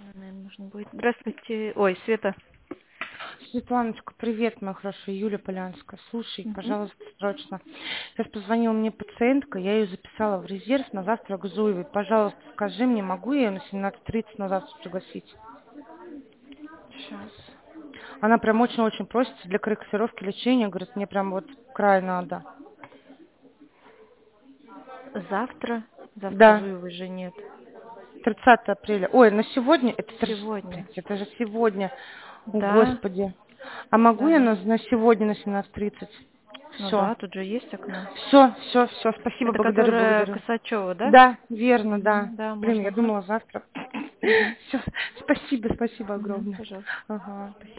Наверное, нужно будет. Здравствуйте. Ой, Света. Светланочка, привет, моя хорошая, Юля Полянская. Слушай, Мгм. пожалуйста, срочно. Сейчас позвонила мне пациентка, я ее записала в резерв на завтра к Зуевой. Пожалуйста, скажи мне, могу я ее на 17:30 на завтра пригласить? Сейчас. Она прям очень-очень просится для корректировки лечения, говорит, мне прям вот край надо. Завтра? Завтра Да, Зуевой же нет. 30 апреля. Ой, на сегодня? Сегодня. Это же сегодня. О, Да, Господи. А могу я да-да. на сегодня на 17:30? Ну Все. да, тут же есть окно. Все, спасибо, Это благодарю, которая благодарю. Косачева, да? Да, верно, да. Угу, да, Блин, можно, я ага. думала завтра. Угу. Все, спасибо Угу, огромное. пожалуйста. Ага, спасибо.